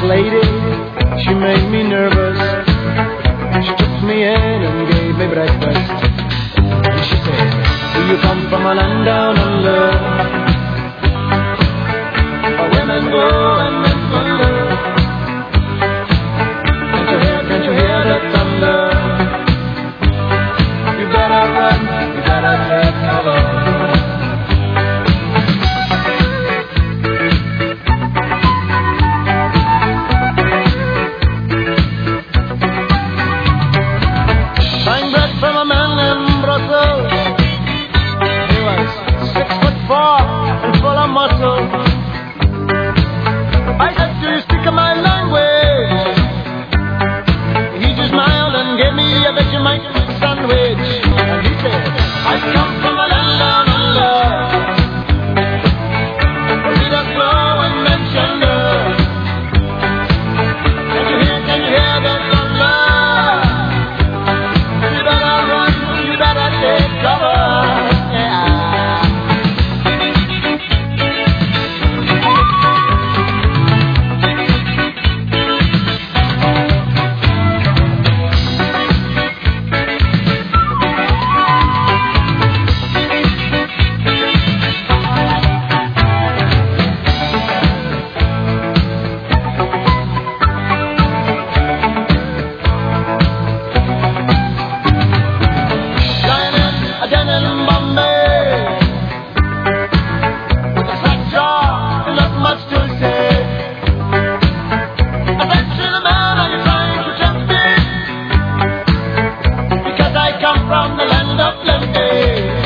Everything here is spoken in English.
lady, she made me nervous. She took me in and gave me breakfast. And she said, do you come from a land down under, where women go and men wonder? Can't you hear the thunder? You better run, you better take cover. I said, do you speak my language? He just smiled and gave me a Vegemite sandwich. And he said, I come from a land down under, where rivers flow and men thunder. Can you hear the thunder? You better run, you better take cover. From the land of plenty.